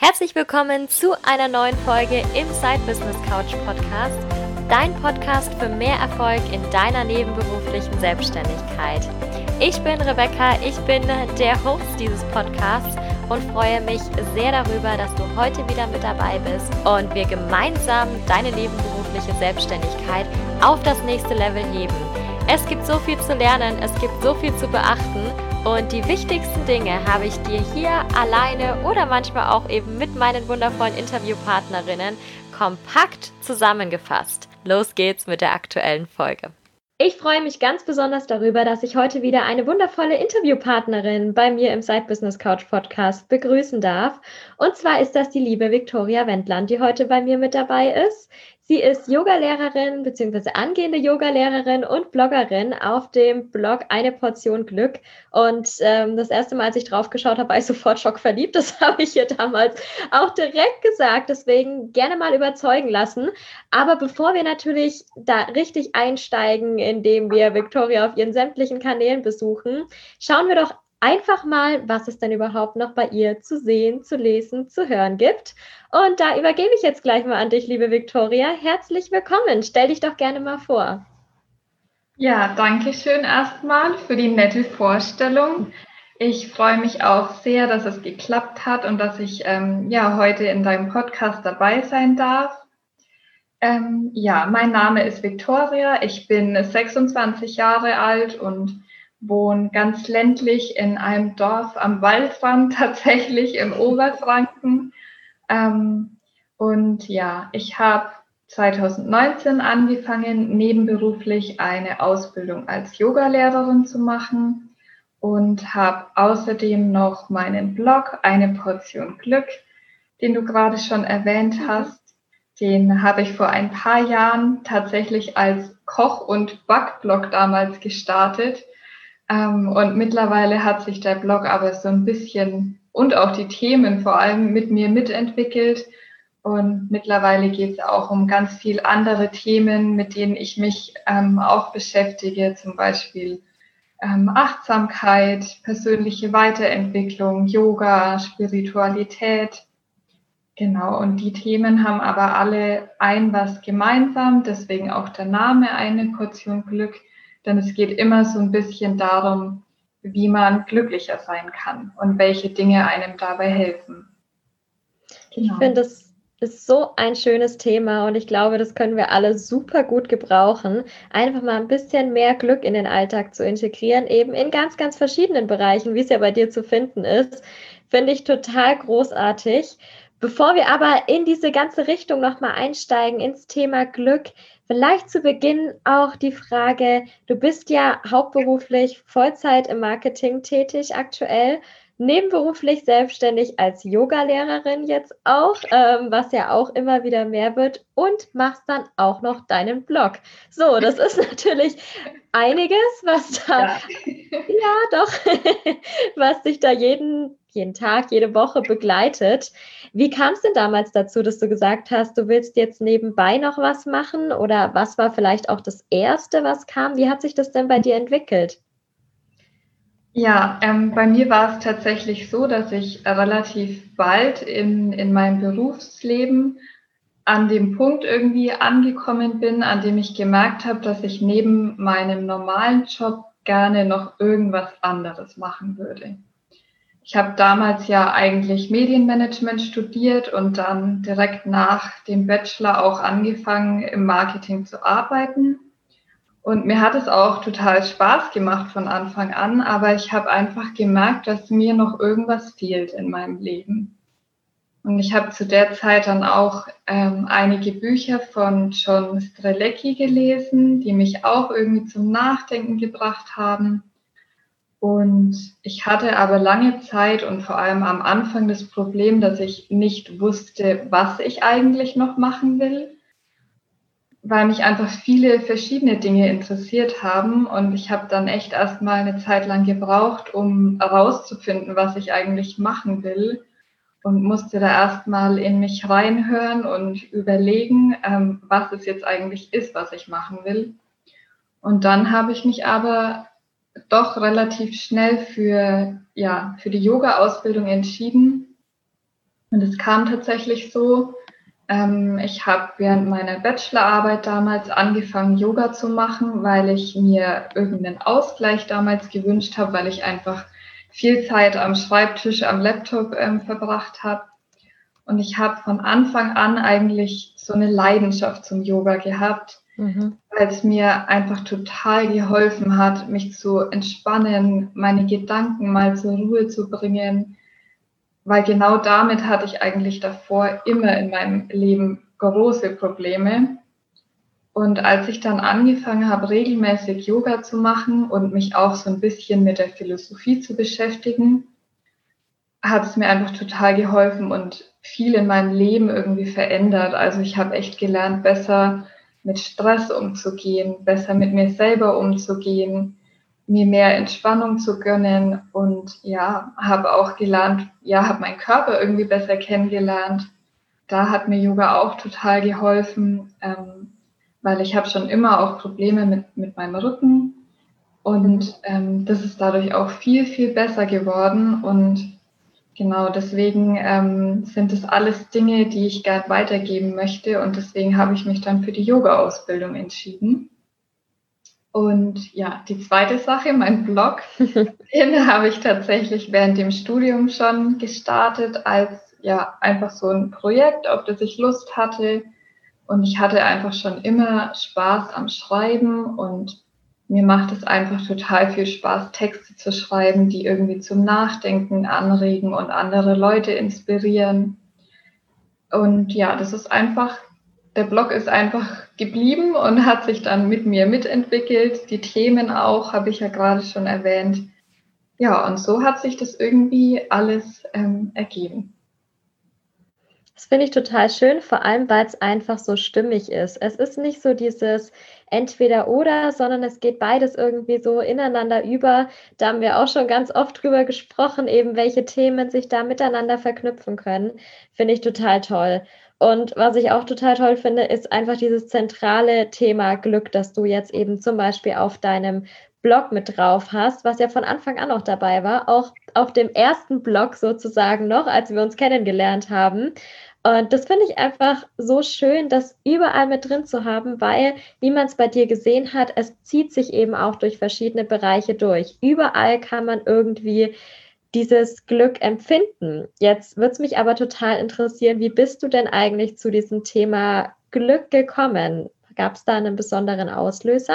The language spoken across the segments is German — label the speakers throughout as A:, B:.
A: Herzlich willkommen zu einer neuen Folge im Side Business Couch Podcast, dein Podcast für mehr Erfolg in deiner nebenberuflichen Selbstständigkeit. Ich bin Rebecca, ich bin der Host dieses Podcasts und freue mich sehr darüber, dass du heute wieder mit dabei bist und wir gemeinsam deine nebenberufliche Selbstständigkeit auf das nächste Level heben. Es gibt so viel zu lernen, es gibt so viel zu beachten. Und die wichtigsten Dinge habe ich dir hier alleine oder manchmal auch eben mit meinen wundervollen Interviewpartnerinnen kompakt zusammengefasst. Los geht's mit der aktuellen Folge. Ich freue mich ganz besonders darüber, dass ich heute wieder eine wundervolle Interviewpartnerin bei mir im Side Business Couch Podcast begrüßen darf. Und zwar ist das die liebe Viktoria Wendland, die heute bei mir mit dabei ist. Sie ist Yogalehrerin bzw. angehende Yogalehrerin und Bloggerin auf dem Blog Eine Portion Glück. Und das erste Mal, als ich drauf geschaut habe, war ich sofort schockverliebt. Das habe ich ihr damals auch direkt gesagt. Deswegen gerne mal überzeugen lassen. Aber bevor wir natürlich da richtig einsteigen, indem wir Viktoria auf ihren sämtlichen Kanälen besuchen, schauen wir doch einfach mal, was es denn überhaupt noch bei ihr zu sehen, zu lesen, zu hören gibt. Und da übergebe ich jetzt gleich mal an dich, liebe Viktoria. Herzlich willkommen. Stell dich doch gerne mal vor.
B: Ja, danke schön erstmal für die nette Vorstellung. Ich freue mich auch sehr, dass es geklappt hat und dass ich heute in deinem Podcast dabei sein darf. Mein Name ist Viktoria. Ich bin 26 Jahre alt und wohne ganz ländlich in einem Dorf am Waldrand, tatsächlich im Oberfranken. Ich habe 2019 angefangen, nebenberuflich eine Ausbildung als Yogalehrerin zu machen und habe außerdem noch meinen Blog Eine Portion Glück, den du gerade schon erwähnt hast. Den habe ich vor ein paar Jahren tatsächlich als Koch- und Backblog damals gestartet. Und mittlerweile hat sich der Blog aber so ein bisschen und auch die Themen vor allem mit mir mitentwickelt. Und mittlerweile geht es auch um ganz viele andere Themen, mit denen ich mich auch beschäftige, zum Beispiel Achtsamkeit, persönliche Weiterentwicklung, Yoga, Spiritualität. Genau, und die Themen haben aber alle was gemeinsam, deswegen auch der Name Eine Portion Glück, denn es geht immer so ein bisschen darum, wie man glücklicher sein kann und welche Dinge einem dabei helfen.
A: Genau. Ich finde, das ist so ein schönes Thema und ich glaube, das können wir alle super gut gebrauchen, einfach mal ein bisschen mehr Glück in den Alltag zu integrieren, eben in ganz, ganz verschiedenen Bereichen, wie es ja bei dir zu finden ist, finde ich total großartig. Bevor wir aber in diese ganze Richtung nochmal einsteigen, ins Thema Glück, vielleicht zu Beginn auch die Frage, du bist ja hauptberuflich Vollzeit im Marketing tätig aktuell, nebenberuflich selbstständig als Yogalehrerin jetzt auch, was ja auch immer wieder mehr wird und machst dann auch noch deinen Blog. So, das ist natürlich einiges, was da, was dich da jeden Tag, jede Woche begleitet. Wie kam es denn damals dazu, dass du gesagt hast, du willst jetzt nebenbei noch was machen? Oder was war vielleicht auch das Erste, was kam? Wie hat sich das denn bei dir entwickelt?
B: Ja, bei mir war es tatsächlich so, dass ich relativ bald in meinem Berufsleben an dem Punkt irgendwie angekommen bin, an dem ich gemerkt habe, dass ich neben meinem normalen Job gerne noch irgendwas anderes machen würde. Ich habe damals ja eigentlich Medienmanagement studiert und dann direkt nach dem Bachelor auch angefangen, im Marketing zu arbeiten. Und mir hat es auch total Spaß gemacht von Anfang an, aber ich habe einfach gemerkt, dass mir noch irgendwas fehlt in meinem Leben. Und ich habe zu der Zeit dann auch einige Bücher von John Strelecki gelesen, die mich auch irgendwie zum Nachdenken gebracht haben. Und ich hatte aber lange Zeit und vor allem am Anfang das Problem, dass ich nicht wusste, was ich eigentlich noch machen will, weil mich einfach viele verschiedene Dinge interessiert haben. Und ich habe dann echt erstmal eine Zeit lang gebraucht, um herauszufinden, was ich eigentlich machen will. Und musste da erstmal in mich reinhören und überlegen, was es jetzt eigentlich ist, was ich machen will. Und dann habe ich mich aber doch relativ schnell für die Yoga-Ausbildung entschieden Und es kam tatsächlich so, ich habe während meiner Bachelorarbeit damals angefangen, Yoga zu machen, weil ich mir irgendeinen Ausgleich damals gewünscht habe, weil ich einfach viel Zeit am Schreibtisch, am Laptop verbracht habe. Und ich habe von Anfang an eigentlich so eine Leidenschaft zum Yoga gehabt, weil es mir einfach total geholfen hat, mich zu entspannen, meine Gedanken mal zur Ruhe zu bringen, weil genau damit hatte ich eigentlich davor immer in meinem Leben große Probleme. Und als ich dann angefangen habe, regelmäßig Yoga zu machen und mich auch so ein bisschen mit der Philosophie zu beschäftigen, hat es mir einfach total geholfen und viel in meinem Leben irgendwie verändert. Also ich habe echt gelernt, besser mit Stress umzugehen, besser mit mir selber umzugehen, mir mehr Entspannung zu gönnen und ja, habe auch gelernt, ja, habe meinen Körper irgendwie besser kennengelernt. Da hat mir Yoga auch total geholfen, weil ich habe schon immer auch Probleme mit meinem Rücken und das ist dadurch auch viel, viel besser geworden und genau, deswegen sind das alles Dinge, die ich gern weitergeben möchte und deswegen habe ich mich dann für die Yoga-Ausbildung entschieden. Und ja, die zweite Sache, mein Blog, den habe ich tatsächlich während dem Studium schon gestartet als ja einfach so ein Projekt, auf das ich Lust hatte. Und ich hatte einfach schon immer Spaß am Schreiben und mir macht es einfach total viel Spaß, Texte zu schreiben, die irgendwie zum Nachdenken anregen und andere Leute inspirieren. Und ja, das ist einfach, der Blog ist einfach geblieben und hat sich dann mit mir mitentwickelt. Die Themen auch, habe ich ja gerade schon erwähnt. Ja, und so hat sich das irgendwie alles ergeben.
A: Das finde ich total schön, vor allem, weil es einfach so stimmig ist. Es ist nicht so dieses Entweder-Oder, sondern es geht beides irgendwie so ineinander über. Da haben wir auch schon ganz oft drüber gesprochen, eben welche Themen sich da miteinander verknüpfen können. Finde ich total toll. Und was ich auch total toll finde, ist einfach dieses zentrale Thema Glück, das du jetzt eben zum Beispiel auf deinem Blog mit drauf hast, was ja von Anfang an noch dabei war, auch auf dem ersten Blog sozusagen noch, als wir uns kennengelernt haben. Und das finde ich einfach so schön, das überall mit drin zu haben, weil, wie man es bei dir gesehen hat, es zieht sich eben auch durch verschiedene Bereiche durch. Überall kann man irgendwie dieses Glück empfinden. Jetzt würde es mich aber total interessieren, wie bist du denn eigentlich zu diesem Thema Glück gekommen? Gab es da einen besonderen Auslöser?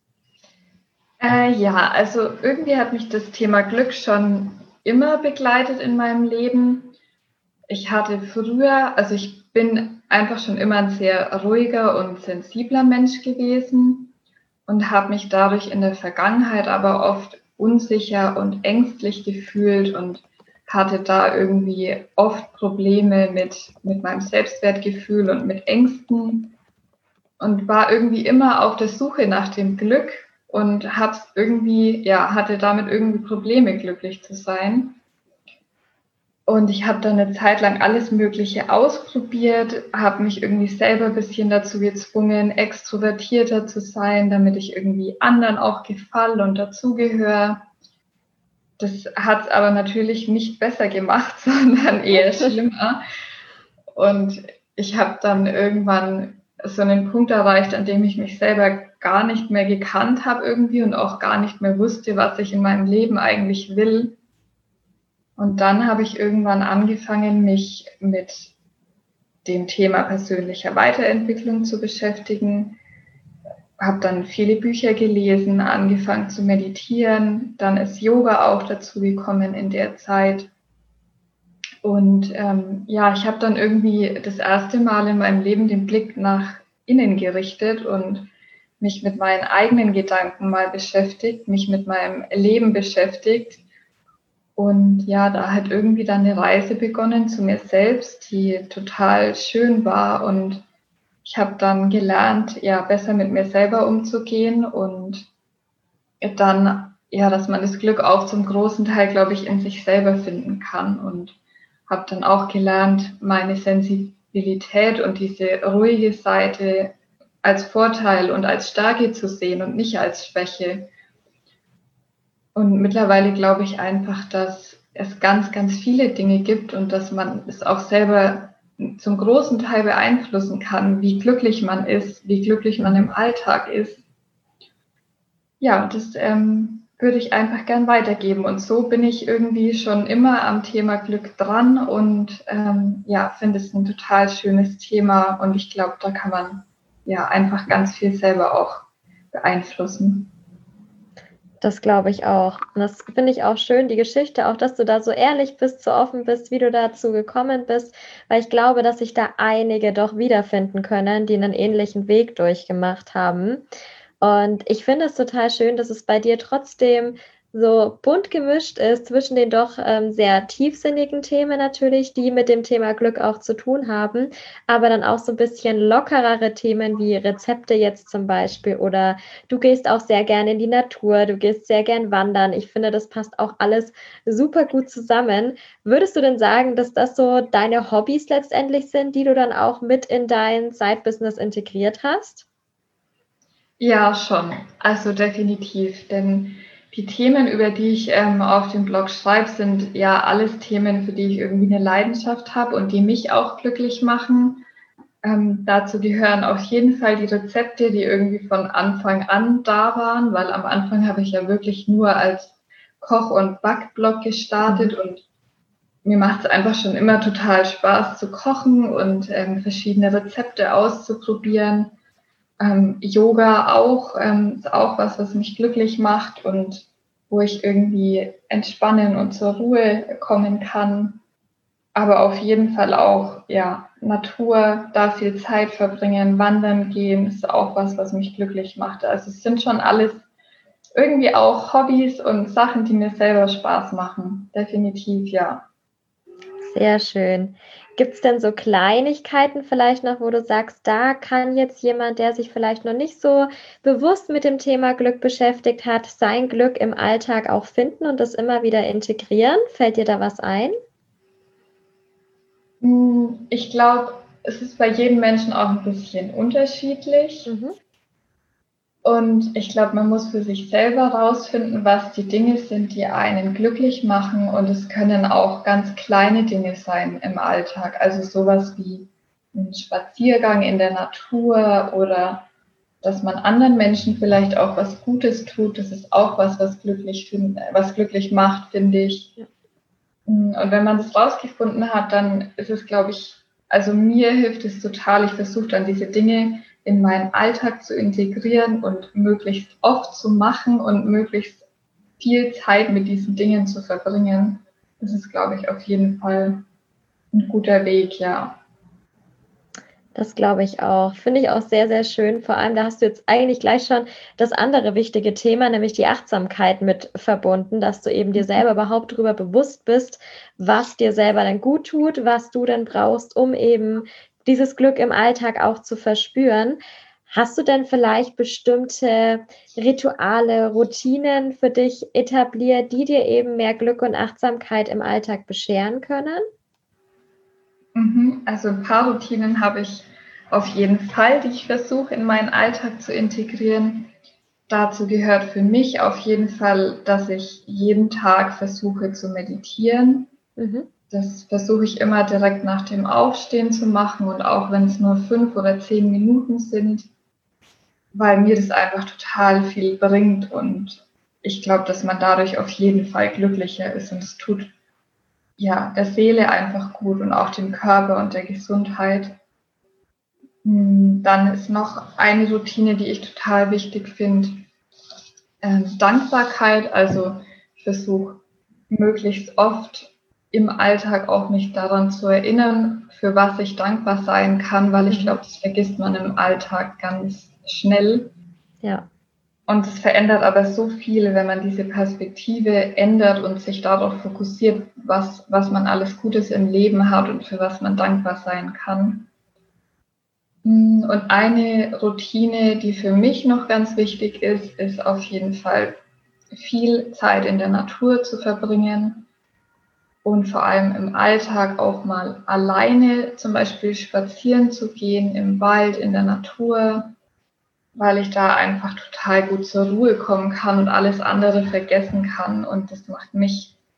B: Ja, also irgendwie hat mich das Thema Glück schon immer begleitet in meinem Leben. Ich hatte früher, also ich bin einfach schon immer ein sehr ruhiger und sensibler Mensch gewesen und habe mich dadurch in der Vergangenheit aber oft unsicher und ängstlich gefühlt und hatte da irgendwie oft Probleme mit meinem Selbstwertgefühl und mit Ängsten und war irgendwie immer auf der Suche nach dem Glück und hab's irgendwie, ja, hatte damit irgendwie Probleme, glücklich zu sein. Und ich habe dann eine Zeit lang alles Mögliche ausprobiert, habe mich irgendwie selber ein bisschen dazu gezwungen, extrovertierter zu sein, damit ich irgendwie anderen auch gefalle und dazugehöre. Das hat es aber natürlich nicht besser gemacht, sondern eher schlimmer. Und ich habe dann irgendwann so einen Punkt erreicht, an dem ich mich selber gar nicht mehr gekannt habe irgendwie und auch gar nicht mehr wusste, was ich in meinem Leben eigentlich will. Und dann habe ich irgendwann angefangen, mich mit dem Thema persönlicher Weiterentwicklung zu beschäftigen, habe dann viele Bücher gelesen, angefangen zu meditieren, dann ist Yoga auch dazu gekommen in der Zeit. Und ja, ich habe dann irgendwie das erste Mal in meinem Leben den Blick nach innen gerichtet und mich mit meinen eigenen Gedanken mal beschäftigt, mich mit meinem Leben beschäftigt. Und ja, da hat irgendwie dann eine Reise begonnen zu mir selbst, die total schön war. Und ich habe dann gelernt, ja, besser mit mir selber umzugehen und dann, ja, dass man das Glück auch zum großen Teil, glaube ich, in sich selber finden kann. Und habe dann auch gelernt, meine Sensibilität und diese ruhige Seite als Vorteil und als Stärke zu sehen und nicht als Schwäche. Und mittlerweile glaube ich einfach, dass es ganz, ganz viele Dinge gibt und dass man es auch selber zum großen Teil beeinflussen kann, wie glücklich man ist, wie glücklich man im Alltag ist. Ja, das würde ich einfach gern weitergeben. Und so bin ich irgendwie schon immer am Thema Glück dran und finde es ein total schönes Thema. Und ich glaube, da kann man ja einfach ganz viel selber auch beeinflussen.
A: Das glaube ich auch. Und das finde ich auch schön, die Geschichte, auch dass du da so ehrlich bist, so offen bist, wie du dazu gekommen bist, weil ich glaube, dass sich da einige doch wiederfinden können, die einen ähnlichen Weg durchgemacht haben. Und ich finde es total schön, dass es bei dir trotzdem so bunt gemischt ist zwischen den doch sehr tiefsinnigen Themen natürlich, die mit dem Thema Glück auch zu tun haben, aber dann auch so ein bisschen lockerere Themen wie Rezepte jetzt zum Beispiel oder du gehst auch sehr gerne in die Natur, du gehst sehr gern wandern. Ich finde, das passt auch alles super gut zusammen. Würdest du denn sagen, dass das so deine Hobbys letztendlich sind, die du dann auch mit in dein Side-Business integriert hast?
B: Ja, schon. Also definitiv. Denn die Themen, über die ich auf dem Blog schreibe, sind ja alles Themen, für die ich irgendwie eine Leidenschaft habe und die mich auch glücklich machen. Dazu gehören auf jeden Fall die Rezepte, die irgendwie von Anfang an da waren, weil am Anfang habe ich ja wirklich nur als Koch- und Backblog gestartet und mir macht es einfach schon immer total Spaß zu kochen und verschiedene Rezepte auszuprobieren. Yoga auch, ist auch was mich glücklich macht und wo ich irgendwie entspannen und zur Ruhe kommen kann. Aber auf jeden Fall auch, ja, Natur, da viel Zeit verbringen, wandern gehen, ist auch was mich glücklich macht. Also es sind schon alles irgendwie auch Hobbys und Sachen, die mir selber Spaß machen. Definitiv, ja.
A: Sehr schön. Gibt es denn so Kleinigkeiten vielleicht noch, wo du sagst, da kann jetzt jemand, der sich vielleicht noch nicht so bewusst mit dem Thema Glück beschäftigt hat, sein Glück im Alltag auch finden und das immer wieder integrieren? Fällt dir da was ein?
B: Ich glaube, es ist bei jedem Menschen auch ein bisschen unterschiedlich.
A: Mhm.
B: Und ich glaube, man muss für sich selber rausfinden, was die Dinge sind, die einen glücklich machen. Und es können auch ganz kleine Dinge sein im Alltag. Also sowas wie ein Spaziergang in der Natur oder dass man anderen Menschen vielleicht auch was Gutes tut. Das ist auch was glücklich macht, finde ich.
A: Ja.
B: Und wenn man das rausgefunden hat, dann ist es, glaube ich, also mir hilft es total. Ich versuche dann diese Dinge in meinen Alltag zu integrieren und möglichst oft zu machen und möglichst viel Zeit mit diesen Dingen zu verbringen. Das ist, glaube ich, auf jeden Fall ein guter Weg, ja.
A: Das glaube ich auch. Finde ich auch sehr, sehr schön. Vor allem, da hast du jetzt eigentlich gleich schon das andere wichtige Thema, nämlich die Achtsamkeit mit verbunden, dass du eben dir selber überhaupt darüber bewusst bist, was dir selber dann gut tut, was du denn brauchst, um eben dieses Glück im Alltag auch zu verspüren. Hast du denn vielleicht bestimmte Rituale, Routinen für dich etabliert, die dir eben mehr Glück und Achtsamkeit im Alltag bescheren können?
B: Also ein paar Routinen habe ich auf jeden Fall, die ich versuche in meinen Alltag zu integrieren. Dazu gehört für mich auf jeden Fall, dass ich jeden Tag versuche zu meditieren.
A: Mhm.
B: Das versuche ich immer direkt nach dem Aufstehen zu machen und auch wenn es nur 5 oder 10 Minuten sind, weil mir das einfach total viel bringt und ich glaube, dass man dadurch auf jeden Fall glücklicher ist und es tut ja der Seele einfach gut und auch dem Körper und der Gesundheit. Dann ist noch eine Routine, die ich total wichtig finde, Dankbarkeit. Also ich versuche möglichst oft im Alltag auch mich daran zu erinnern, für was ich dankbar sein kann, weil ich glaube, das vergisst man im Alltag ganz schnell.
A: Ja.
B: Und es verändert aber so viel, wenn man diese Perspektive ändert und sich darauf fokussiert, was man alles Gutes im Leben hat und für was man dankbar sein kann. Und eine Routine, die für mich noch ganz wichtig ist, ist auf jeden Fall viel Zeit in der Natur zu verbringen und vor allem im Alltag auch mal alleine zum Beispiel spazieren zu gehen im Wald, in der Natur, weil ich da einfach total gut zur Ruhe kommen kann und alles andere vergessen kann. Und das macht mich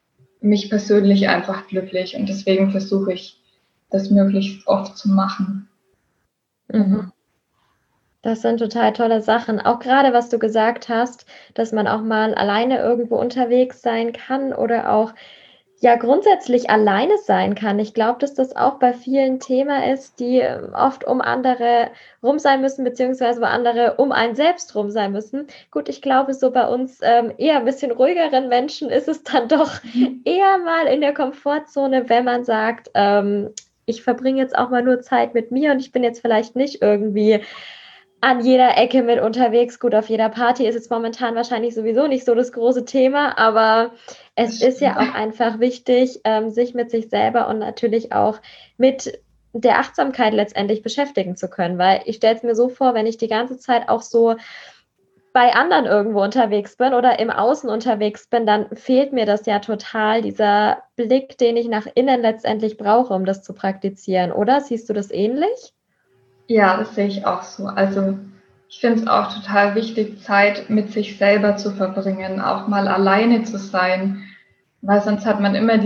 B: mich persönlich einfach glücklich und deswegen versuche ich, das möglichst oft zu machen.
A: Mhm. Das sind total tolle Sachen. Auch gerade, was du gesagt hast, dass man auch mal alleine irgendwo unterwegs sein kann oder auch ja grundsätzlich alleine sein kann. Ich glaube, dass das auch bei vielen Thema ist, die oft um andere rum sein müssen, beziehungsweise wo andere um einen selbst rum sein müssen. Gut, ich glaube, so bei uns eher ein bisschen ruhigeren Menschen ist es dann doch eher mal in der Komfortzone, wenn man sagt, ich verbringe jetzt auch mal nur Zeit mit mir und ich bin jetzt vielleicht nicht irgendwie an jeder Ecke mit unterwegs. Gut, auf jeder Party ist jetzt momentan wahrscheinlich sowieso nicht so das große Thema, aber es ist ja auch einfach wichtig, sich mit sich selber und natürlich auch mit der Achtsamkeit letztendlich beschäftigen zu können, weil ich stelle es mir so vor, wenn ich die ganze Zeit auch so bei anderen irgendwo unterwegs bin oder im Außen unterwegs bin, dann fehlt mir das ja total, dieser Blick, den ich nach innen letztendlich brauche, um das zu praktizieren, oder? Siehst du das ähnlich?
B: Ja, das sehe ich auch so. Also ich finde es auch total wichtig, Zeit mit sich selber zu verbringen, auch mal alleine zu sein, weil sonst hat man immer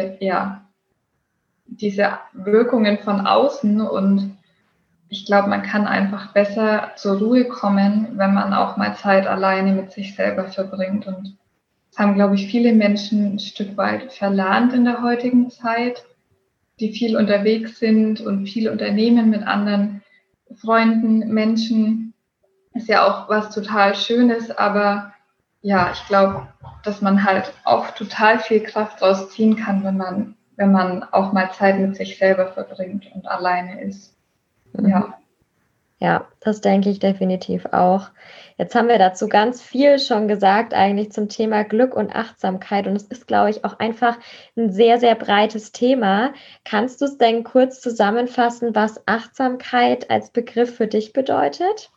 B: diese Wirkungen von außen und ich glaube, man kann einfach besser zur Ruhe kommen, wenn man auch mal Zeit alleine mit sich selber verbringt. Und das haben, glaube ich, viele Menschen ein Stück weit verlernt in der heutigen Zeit, die viel unterwegs sind und viel unternehmen mit anderen Freunden, Menschen. Ist ja auch was total Schönes, aber ja, ich glaube, dass man halt auch total viel Kraft draus ziehen kann, wenn man auch mal Zeit mit sich selber verbringt und alleine ist. Ja.
A: Ja, das denke ich definitiv auch. Jetzt haben wir dazu ganz viel schon gesagt, eigentlich zum Thema Glück und Achtsamkeit. Und es ist, glaube ich, auch einfach ein sehr, sehr breites Thema. Kannst du es denn kurz zusammenfassen, was Achtsamkeit als Begriff für dich bedeutet?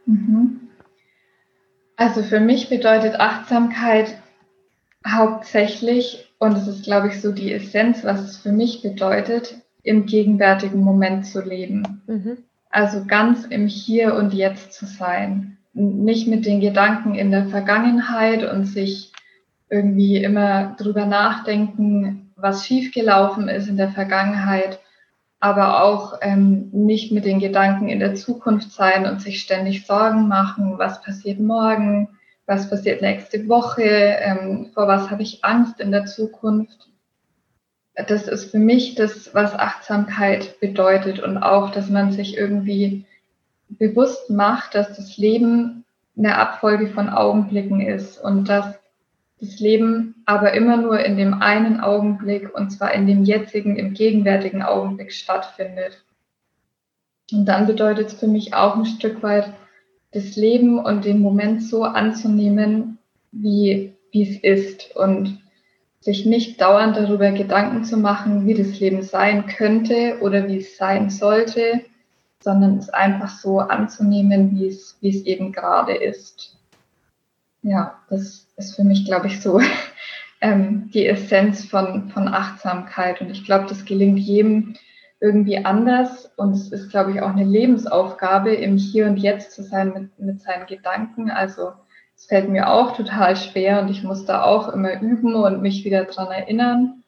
B: Also für mich bedeutet Achtsamkeit hauptsächlich, und es ist, glaube ich, so die Essenz, was es für mich bedeutet, im gegenwärtigen Moment zu leben. Also ganz im Hier und Jetzt zu sein. Nicht mit den Gedanken in der Vergangenheit und sich irgendwie immer drüber nachdenken, was schiefgelaufen ist in der Vergangenheit, aber auch nicht mit den Gedanken in der Zukunft sein und sich ständig Sorgen machen, was passiert morgen, was passiert nächste Woche, vor was habe ich Angst in der Zukunft. Das ist für mich das, was Achtsamkeit bedeutet und auch, dass man sich irgendwie bewusst macht, dass das Leben eine Abfolge von Augenblicken ist und dass das Leben aber immer nur in dem einen Augenblick und zwar in dem jetzigen, im gegenwärtigen Augenblick stattfindet. Und dann bedeutet es für mich auch ein Stück weit, das Leben und den Moment so anzunehmen, wie es ist und sich nicht dauernd darüber Gedanken zu machen, wie das Leben sein könnte oder wie es sein sollte, sondern es einfach so anzunehmen, wie es eben gerade ist. Ja, das ist für mich, glaube ich, so die Essenz von Achtsamkeit. Und ich glaube, das gelingt jedem irgendwie anders. Und es ist, glaube ich, auch eine Lebensaufgabe, im Hier und Jetzt zu sein mit seinen Gedanken. Also es fällt mir auch total schwer und ich muss da auch immer üben und mich wieder dran erinnern.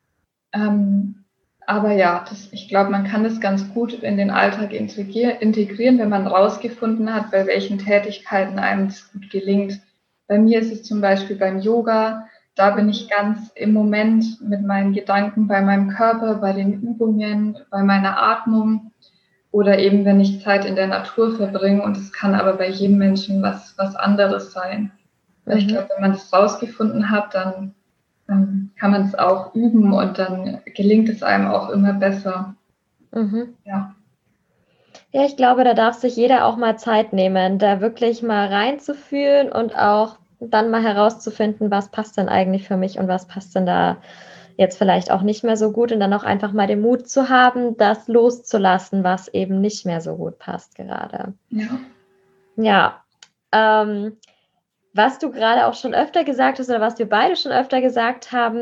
B: Aber ja, ich glaube, man kann das ganz gut in den Alltag integrieren, wenn man rausgefunden hat, bei welchen Tätigkeiten einem das gut gelingt. Bei mir ist es zum Beispiel beim Yoga, da bin ich ganz im Moment mit meinen Gedanken bei meinem Körper, bei den Übungen, bei meiner Atmung oder eben, wenn ich Zeit in der Natur verbringe. Und es kann aber bei jedem Menschen was anderes sein. Weil ich glaube, wenn man das rausgefunden hat, dann kann man es auch üben und dann gelingt es einem auch immer besser. Ja.
A: Ja, ich glaube, da darf sich jeder auch mal Zeit nehmen, da wirklich mal reinzufühlen und auch dann mal herauszufinden, was passt denn eigentlich für mich und was passt denn da jetzt vielleicht auch nicht mehr so gut und dann auch einfach mal den Mut zu haben, das loszulassen, was eben nicht mehr so gut passt gerade. Ja, was du gerade auch schon öfter gesagt hast oder was wir beide schon öfter gesagt haben,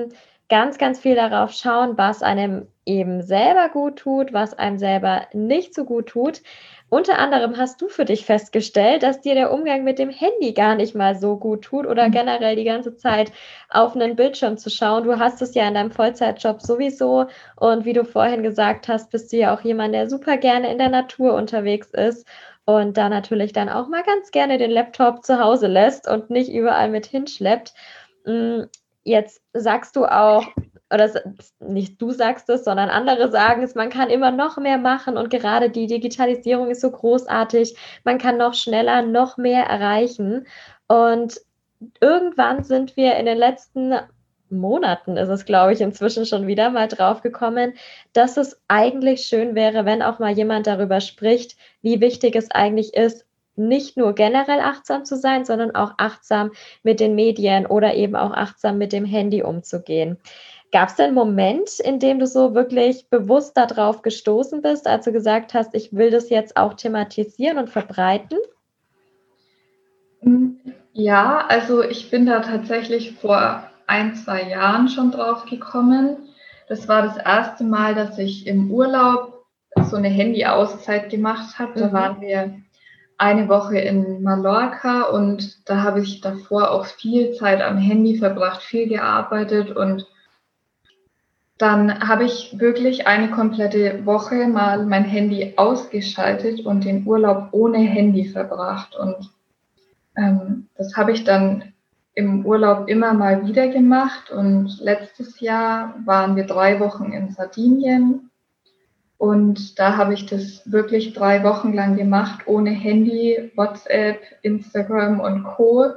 A: ganz, ganz viel darauf schauen, was einem eben selber gut tut, was einem selber nicht so gut tut. Unter anderem hast du für dich festgestellt, dass dir der Umgang mit dem Handy gar nicht mal so gut tut oder generell die ganze Zeit auf einen Bildschirm zu schauen. Du hast es ja in deinem Vollzeitjob sowieso und wie du vorhin gesagt hast, bist du ja auch jemand, der super gerne in der Natur unterwegs ist und da natürlich dann auch mal ganz gerne den Laptop zu Hause lässt und nicht überall mit hinschleppt. Jetzt sagst du auch, oder nicht du sagst es, sondern andere sagen es, man kann immer noch mehr machen und gerade die Digitalisierung ist so großartig, man kann noch schneller, noch mehr erreichen und irgendwann sind wir in den letzten Monaten, ist es glaube ich inzwischen schon wieder mal drauf gekommen, dass es eigentlich schön wäre, wenn auch mal jemand darüber spricht, wie wichtig es eigentlich ist, nicht nur generell achtsam zu sein, sondern auch achtsam mit den Medien oder eben auch achtsam mit dem Handy umzugehen. Gab es denn einen Moment, in dem du so wirklich bewusst darauf gestoßen bist, als du gesagt hast, ich will das jetzt auch thematisieren und verbreiten?
B: Ja, also ich bin da tatsächlich vor 1, 2 Jahren schon drauf gekommen. Das war das erste Mal, dass ich im Urlaub so eine Handy-Auszeit gemacht habe. Da waren wir eine Woche in Mallorca und da habe ich davor auch viel Zeit am Handy verbracht, viel gearbeitet und dann habe ich wirklich eine komplette Woche mal mein Handy ausgeschaltet und den Urlaub ohne Handy verbracht. Und das habe ich dann im Urlaub immer mal wieder gemacht. Und letztes Jahr waren wir 3 Wochen in Sardinien. Und da habe ich das wirklich 3 Wochen lang gemacht, ohne Handy, WhatsApp, Instagram und Co.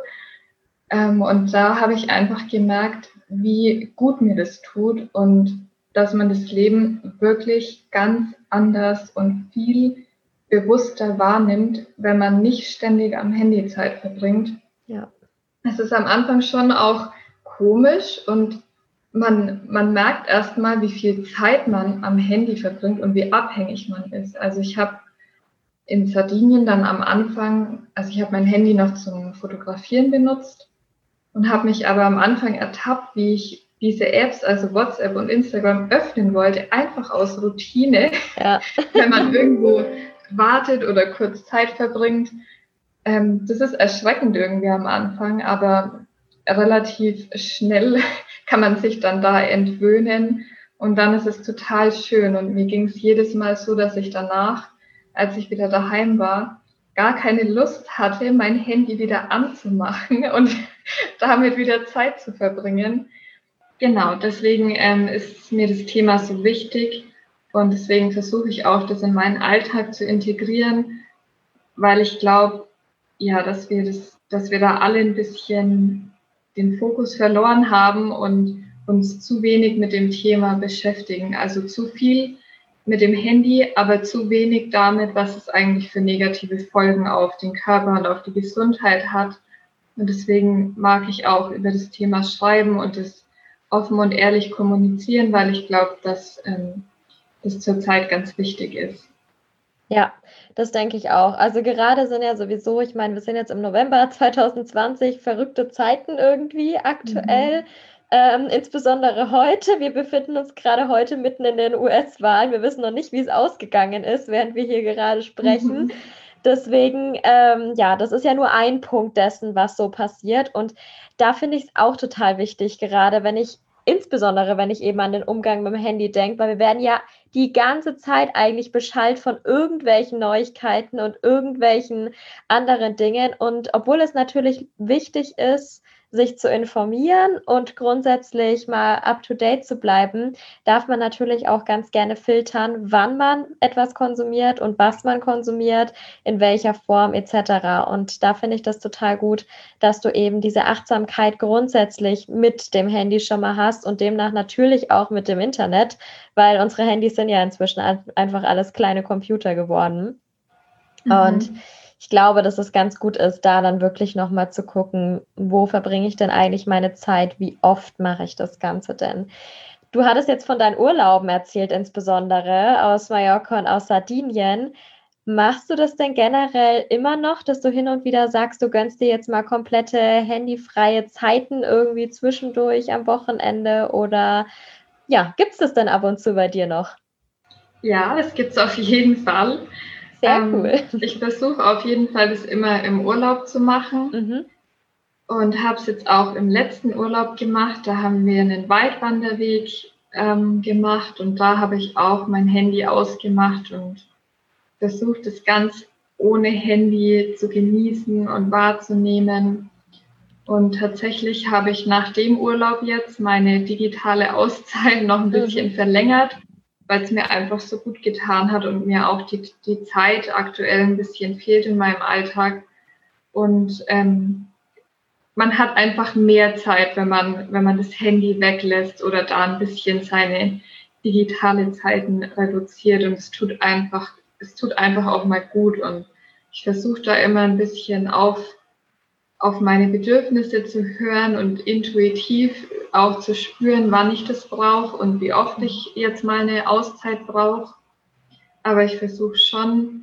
B: Und da habe ich einfach gemerkt, wie gut mir das tut und dass man das Leben wirklich ganz anders und viel bewusster wahrnimmt, wenn man nicht ständig am Handy Zeit verbringt.
A: Ja.
B: Es ist am Anfang schon auch komisch und man merkt erstmal, wie viel Zeit man am Handy verbringt und wie abhängig man ist. Also ich habe in Sardinien dann am Anfang, also ich habe mein Handy noch zum Fotografieren benutzt und habe mich aber am Anfang ertappt, wie ich diese Apps, also WhatsApp und Instagram, öffnen wollte, einfach aus Routine,
A: Ja.
B: wenn man irgendwo wartet oder kurz Zeit verbringt. Das ist erschreckend irgendwie am Anfang, aber relativ schnell kann man sich dann da entwöhnen und dann ist es total schön. Und mir ging es jedes Mal so, dass ich danach, als ich wieder daheim war, gar keine Lust hatte, mein Handy wieder anzumachen und damit wieder Zeit zu verbringen. Genau, deswegen ist mir das Thema so wichtig und deswegen versuche ich auch, das in meinen Alltag zu integrieren, weil ich glaube, ja, dass wir da alle ein bisschen den Fokus verloren haben und uns zu wenig mit dem Thema beschäftigen. Also zu viel mit dem Handy, aber zu wenig damit, was es eigentlich für negative Folgen auf den Körper und auf die Gesundheit hat. Und deswegen mag ich auch über das Thema schreiben und das offen und ehrlich kommunizieren, weil ich glaube, dass das zurzeit ganz wichtig ist.
A: Ja, das denke ich auch. Also gerade sind ja sowieso, ich meine, wir sind jetzt im November 2020, verrückte Zeiten irgendwie aktuell. Insbesondere heute. Wir befinden uns gerade heute mitten in den US-Wahlen. Wir wissen noch nicht, wie es ausgegangen ist, während wir hier gerade sprechen. Deswegen, ja, das ist ja nur ein Punkt dessen, was so passiert. Und da finde ich es auch total wichtig, gerade insbesondere wenn ich eben an den Umgang mit dem Handy denke, weil wir werden ja die ganze Zeit eigentlich beschallt von irgendwelchen Neuigkeiten und irgendwelchen anderen Dingen. Und obwohl es natürlich wichtig ist, sich zu informieren und grundsätzlich mal up-to-date zu bleiben, darf man natürlich auch ganz gerne filtern, wann man etwas konsumiert und was man konsumiert, in welcher Form etc. Und da finde ich das total gut, dass du eben diese Achtsamkeit grundsätzlich mit dem Handy schon mal hast und demnach natürlich auch mit dem Internet, weil unsere Handys sind ja inzwischen einfach alles kleine Computer geworden. Und ich glaube, dass es ganz gut ist, da dann wirklich nochmal zu gucken, wo verbringe ich denn eigentlich meine Zeit, wie oft mache ich das Ganze denn? Du hattest jetzt von deinen Urlauben erzählt, insbesondere aus Mallorca und aus Sardinien. Machst du das denn generell immer noch, dass du hin und wieder sagst, du gönnst dir jetzt mal komplette handyfreie Zeiten irgendwie zwischendurch am Wochenende oder ja, gibt's das denn ab und zu bei dir noch?
B: Ja, das gibt's auf jeden Fall.
A: Sehr cool.
B: Ich versuche auf jeden Fall, das immer im Urlaub zu machen
A: Mhm.
B: und habe es jetzt auch im letzten Urlaub gemacht. Da haben wir einen Waldwanderweg gemacht und da habe ich auch mein Handy ausgemacht und versucht, das ganz ohne Handy zu genießen und wahrzunehmen. Und tatsächlich habe ich nach dem Urlaub jetzt meine digitale Auszeit noch ein bisschen verlängert, weil es mir einfach so gut getan hat und mir auch die Zeit aktuell ein bisschen fehlt in meinem Alltag. Und man hat einfach mehr Zeit, wenn man das Handy weglässt oder da ein bisschen seine digitale Zeiten reduziert. Und es tut einfach auch mal gut. Und ich versuche da immer ein bisschen auf meine Bedürfnisse zu hören und intuitiv auch zu spüren, wann ich das brauche und wie oft ich jetzt mal eine Auszeit brauche. Aber ich versuche schon,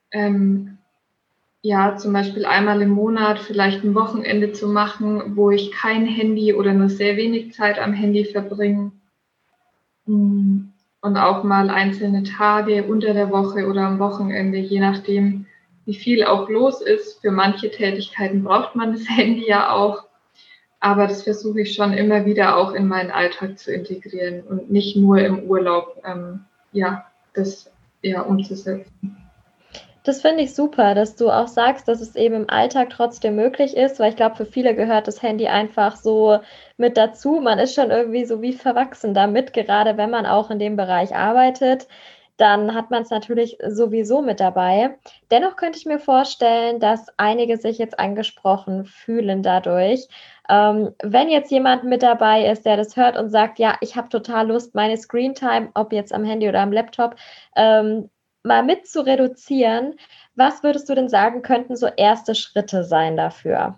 B: ja, zum Beispiel einmal im Monat vielleicht ein Wochenende zu machen, wo ich kein Handy oder nur sehr wenig Zeit am Handy verbringe. Und auch mal einzelne Tage unter der Woche oder am Wochenende, je nachdem, wie viel auch los ist. Für manche Tätigkeiten braucht man das Handy ja auch. Aber das versuche ich schon immer wieder auch in meinen Alltag zu integrieren und nicht nur im Urlaub, das umzusetzen.
A: Das finde ich super, dass du auch sagst, dass es eben im Alltag trotzdem möglich ist, weil ich glaube, für viele gehört das Handy einfach so mit dazu. Man ist schon irgendwie so wie verwachsen damit, gerade wenn man auch in dem Bereich arbeitet, dann hat man es natürlich sowieso mit dabei. Dennoch könnte ich mir vorstellen, dass einige sich jetzt angesprochen fühlen dadurch. Wenn jetzt jemand mit dabei ist, der das hört und sagt, ja, ich habe total Lust, meine Screentime, ob jetzt am Handy oder am Laptop, mal mit zu reduzieren, was würdest du denn sagen, könnten so erste Schritte sein dafür?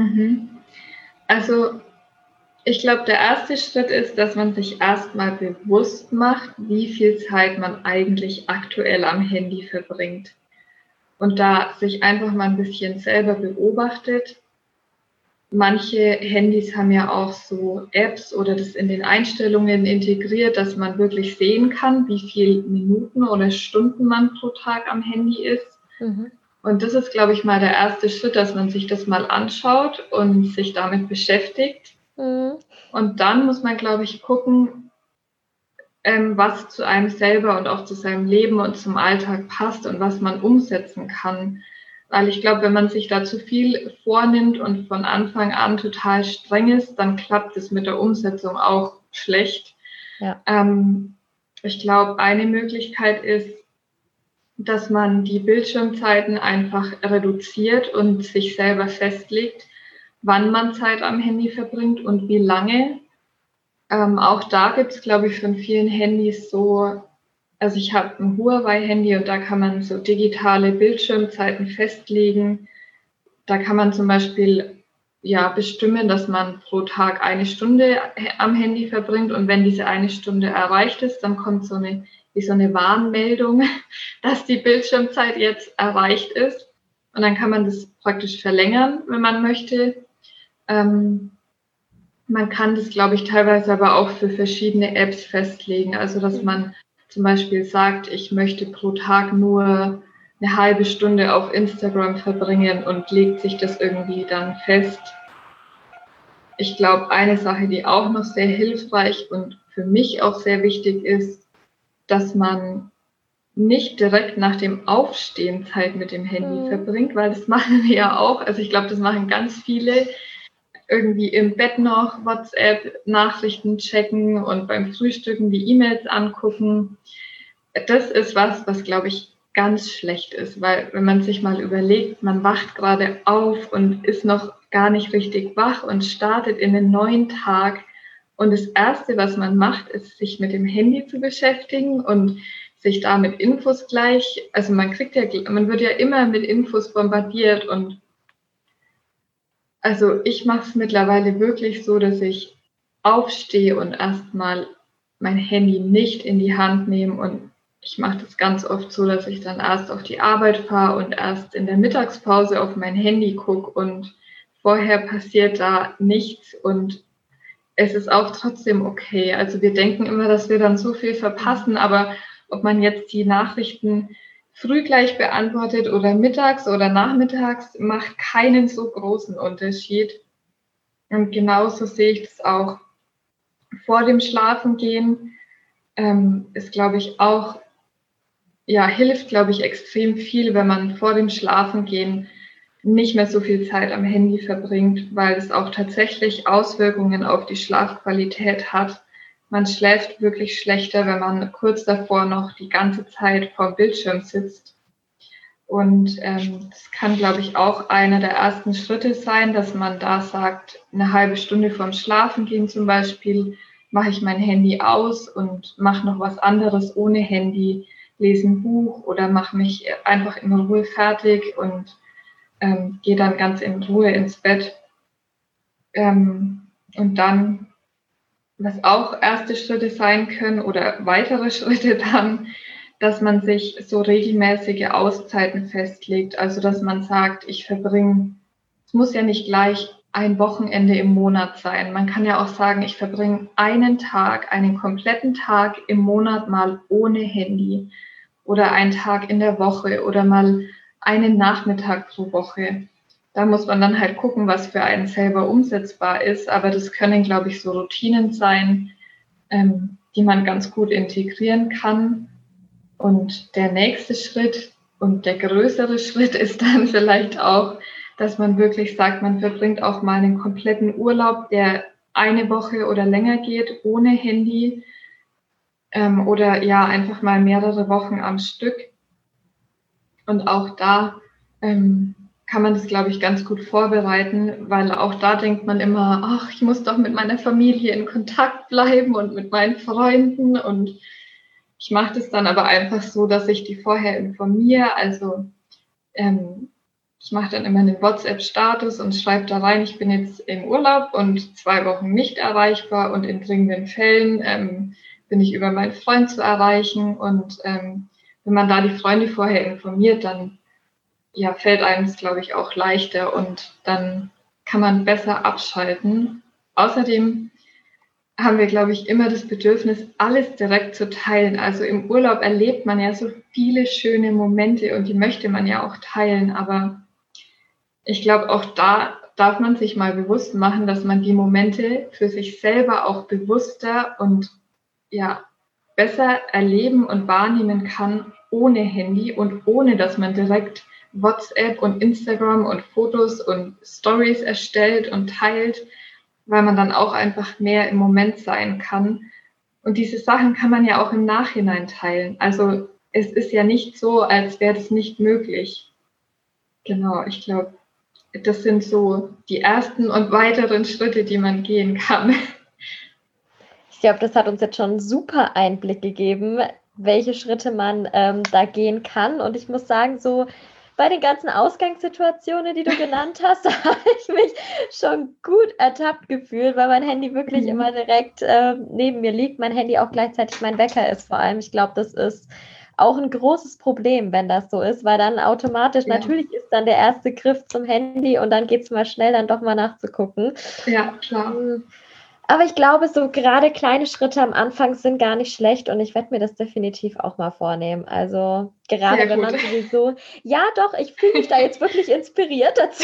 B: Also ich glaube, der erste Schritt ist, dass man sich erstmal bewusst macht, wie viel Zeit man eigentlich aktuell am Handy verbringt. Und da sich einfach mal ein bisschen selber beobachtet. Manche Handys haben ja auch so Apps oder das in den Einstellungen integriert, dass man wirklich sehen kann, wie viele Minuten oder Stunden man pro Tag am Handy ist. Und das ist, glaube ich, mal der erste Schritt, dass man sich das mal anschaut und sich damit beschäftigt. Und dann muss man, glaube ich, gucken, was zu einem selber und auch zu seinem Leben und zum Alltag passt und was man umsetzen kann. Weil ich glaube, wenn man sich da zu viel vornimmt und von Anfang an total streng ist, dann klappt es mit der Umsetzung auch schlecht.
A: Ja.
B: Ich glaube, eine Möglichkeit ist, dass man die Bildschirmzeiten einfach reduziert und sich selber festlegt, wann man Zeit am Handy verbringt und wie lange. Auch da gibt es, glaube ich, von vielen Handys so, also ich habe ein Huawei-Handy und da kann man so digitale Bildschirmzeiten festlegen. Da kann man zum Beispiel bestimmen, dass man pro Tag 1 Stunde am Handy verbringt und wenn diese 1 Stunde erreicht ist, dann kommt so eine Warnmeldung, dass die Bildschirmzeit jetzt erreicht ist und dann kann man das praktisch verlängern, wenn man möchte. Man kann das, glaube ich, teilweise aber auch für verschiedene Apps festlegen. Also, dass man zum Beispiel sagt, ich möchte pro Tag nur eine halbe Stunde auf Instagram verbringen und legt sich das irgendwie dann fest. Ich glaube, eine Sache, die auch noch sehr hilfreich und für mich auch sehr wichtig ist, dass man nicht direkt nach dem Aufstehen Zeit mit dem Handy verbringt, weil das machen wir ja auch. Also ich glaube, das machen ganz viele. Irgendwie im Bett noch WhatsApp-Nachrichten checken und beim Frühstücken die E-Mails angucken. Das ist was glaube ich, ganz schlecht ist, weil wenn man sich mal überlegt, man wacht gerade auf und ist noch gar nicht richtig wach und startet in den neuen Tag und das Erste, was man macht, ist, sich mit dem Handy zu beschäftigen und sich da mit Infos also man wird ja immer mit Infos bombardiert und also ich mache es mittlerweile wirklich so, dass ich aufstehe und erstmal mein Handy nicht in die Hand nehme und ich mache das ganz oft so, dass ich dann erst auf die Arbeit fahre und erst in der Mittagspause auf mein Handy gucke und vorher passiert da nichts und es ist auch trotzdem okay. Also wir denken immer, dass wir dann so viel verpassen, aber ob man jetzt die Nachrichten früh gleich beantwortet oder mittags oder nachmittags, macht keinen so großen Unterschied. Und genauso sehe ich das auch vor dem Schlafengehen. Ist, glaube ich, auch, ja, hilft, glaube ich, extrem viel, wenn man vor dem Schlafengehen nicht mehr so viel Zeit am Handy verbringt, weil es auch tatsächlich Auswirkungen auf die Schlafqualität hat. Man schläft wirklich schlechter, wenn man kurz davor noch die ganze Zeit vor dem Bildschirm sitzt. Und das kann, glaube ich, auch einer der ersten Schritte sein, dass man da sagt, eine halbe Stunde vorm Schlafengehen zum Beispiel mache ich mein Handy aus und mache noch was anderes ohne Handy, lese ein Buch oder mache mich einfach in Ruhe fertig und gehe dann ganz in Ruhe ins Bett. Und dann, was auch erste Schritte sein können oder weitere Schritte dann, dass man sich so regelmäßige Auszeiten festlegt. Also, dass man sagt, ich verbringe, es muss ja nicht gleich ein Wochenende im Monat sein. Man kann ja auch sagen, ich verbringe einen Tag, einen kompletten Tag im Monat mal ohne Handy oder einen Tag in der Woche oder mal einen Nachmittag pro Woche. Da muss man dann halt gucken, was für einen selber umsetzbar ist. Aber das können, glaube ich, so Routinen sein, die man ganz gut integrieren kann. Und der nächste Schritt und der größere Schritt ist dann vielleicht auch, dass man wirklich sagt, man verbringt auch mal einen kompletten Urlaub, der eine Woche oder länger geht, ohne Handy, oder ja, einfach mal mehrere Wochen am Stück. Und auch da kann man das, glaube ich, ganz gut vorbereiten, weil auch da denkt man immer, ach, ich muss doch mit meiner Familie in Kontakt bleiben und mit meinen Freunden. Und ich mache das dann aber einfach so, dass ich die vorher informiere. Also ich mache dann immer einen WhatsApp-Status und schreibe da rein, ich bin jetzt im Urlaub und 2 Wochen nicht erreichbar und in dringenden Fällen bin ich über meinen Freund zu erreichen. Und wenn man da die Freunde vorher informiert, dann ja, fällt einem es, glaube ich, auch leichter und dann kann man besser abschalten. Außerdem haben wir, glaube ich, immer das Bedürfnis, alles direkt zu teilen. Also im Urlaub erlebt man ja so viele schöne Momente und die möchte man ja auch teilen. Aber ich glaube, auch da darf man sich mal bewusst machen, dass man die Momente für sich selber auch bewusster und ja, besser erleben und wahrnehmen kann ohne Handy und ohne, dass man direkt WhatsApp und Instagram und Fotos und Stories erstellt und teilt, weil man dann auch einfach mehr im Moment sein kann. Und diese Sachen kann man ja auch im Nachhinein teilen. Also es ist ja nicht so, als wäre das nicht möglich. Genau, ich glaube, das sind so die ersten und weiteren Schritte, die man gehen kann.
A: Ich glaube, das hat uns jetzt schon einen super Einblick gegeben, welche Schritte man da gehen kann. Und ich muss sagen, so bei den ganzen Ausgangssituationen, die du genannt hast, da habe ich mich schon gut ertappt gefühlt, weil mein Handy wirklich immer direkt neben mir liegt. Mein Handy auch gleichzeitig mein Wecker ist vor allem. Ich glaube, das ist auch ein großes Problem, wenn das so ist, weil dann automatisch, natürlich ist dann der erste Griff zum Handy und dann geht es mal schnell, dann doch mal nachzugucken.
B: Ja, klar.
A: Aber ich glaube, so gerade kleine Schritte am Anfang sind gar nicht schlecht und ich werde mir das definitiv auch mal vornehmen. Also gerade wenn man sowieso, ja doch, ich fühle mich da jetzt wirklich inspiriert dazu.